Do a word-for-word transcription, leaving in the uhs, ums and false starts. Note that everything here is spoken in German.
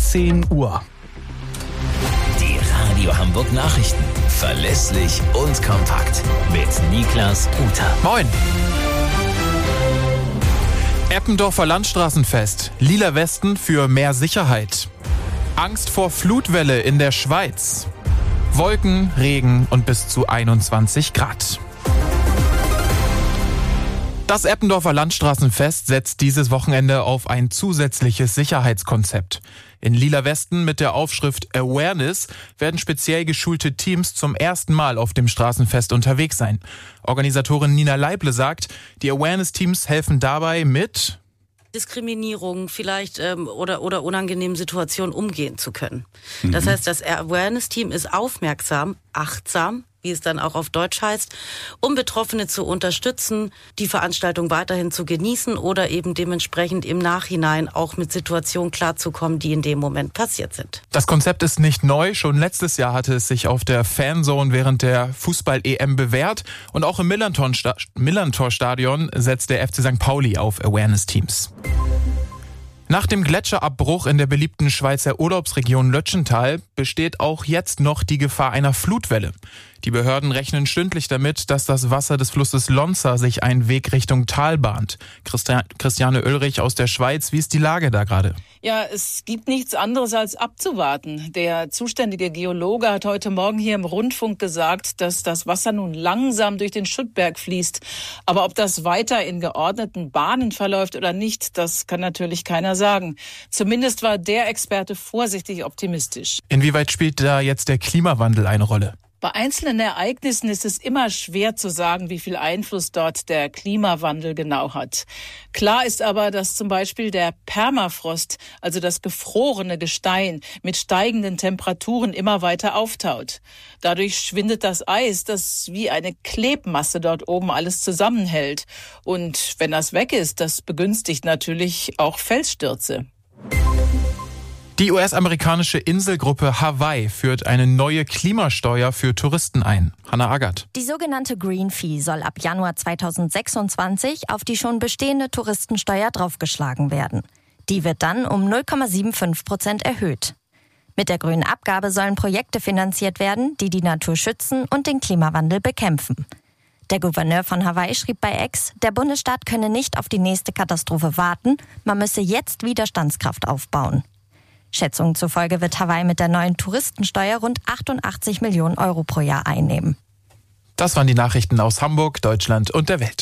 zehn Uhr. Die Radio Hamburg Nachrichten. Verlässlich und kompakt. Mit Niklas Uter. Moin. Eppendorfer Landstraßenfest. Lila Westen für mehr Sicherheit. Angst vor Flutwelle in der Schweiz. Wolken, Regen und bis zu einundzwanzig Grad. Das Eppendorfer Landstraßenfest setzt dieses Wochenende auf ein zusätzliches Sicherheitskonzept. In Lila Westen mit der Aufschrift Awareness werden speziell geschulte Teams zum ersten Mal auf dem Straßenfest unterwegs sein. Organisatorin Nina Leible sagt, die Awareness-Teams helfen dabei mit Diskriminierung vielleicht ähm, oder oder unangenehmen Situationen umgehen zu können. Mhm. Das heißt, das Awareness-Team ist aufmerksam, achtsam, wie es dann auch auf Deutsch heißt, um Betroffene zu unterstützen, die Veranstaltung weiterhin zu genießen oder eben dementsprechend im Nachhinein auch mit Situationen klarzukommen, die in dem Moment passiert sind. Das Konzept ist nicht neu. Schon letztes Jahr hatte es sich auf der Fanzone während der Fußball-E M bewährt. Und auch im Millantor-Stadion setzt der F C Sankt Pauli auf Awareness-Teams. Nach dem Gletscherabbruch in der beliebten Schweizer Urlaubsregion Lötschental besteht auch jetzt noch die Gefahr einer Flutwelle. Die Behörden rechnen stündlich damit, dass das Wasser des Flusses Lonza sich einen Weg Richtung Tal bahnt. Christiane Ulrich aus der Schweiz, wie ist die Lage da gerade? Ja, es gibt nichts anderes als abzuwarten. Der zuständige Geologe hat heute Morgen hier im Rundfunk gesagt, dass das Wasser nun langsam durch den Schuttberg fließt. Aber ob das weiter in geordneten Bahnen verläuft oder nicht, das kann natürlich keiner sagen. Zumindest war der Experte vorsichtig optimistisch. Inwieweit spielt da jetzt der Klimawandel eine Rolle? Bei einzelnen Ereignissen ist es immer schwer zu sagen, wie viel Einfluss dort der Klimawandel genau hat. Klar ist aber, dass zum Beispiel der Permafrost, also das gefrorene Gestein, mit steigenden Temperaturen immer weiter auftaut. Dadurch schwindet das Eis, das wie eine Klebmasse dort oben alles zusammenhält. Und wenn das weg ist, das begünstigt natürlich auch Felsstürze. Die U S-amerikanische Inselgruppe Hawaii führt eine neue Klimasteuer für Touristen ein. Hanna Agert. Die sogenannte Green Fee soll ab Januar zweitausendsechsundzwanzig auf die schon bestehende Touristensteuer draufgeschlagen werden. Die wird dann um null Komma fünfundsiebzig Prozent erhöht. Mit der grünen Abgabe sollen Projekte finanziert werden, die die Natur schützen und den Klimawandel bekämpfen. Der Gouverneur von Hawaii schrieb bei X, der Bundesstaat könne nicht auf die nächste Katastrophe warten, man müsse jetzt Widerstandskraft aufbauen. Schätzungen zufolge wird Hawaii mit der neuen Touristensteuer rund achtundachtzig Millionen Euro pro Jahr einnehmen. Das waren die Nachrichten aus Hamburg, Deutschland und der Welt.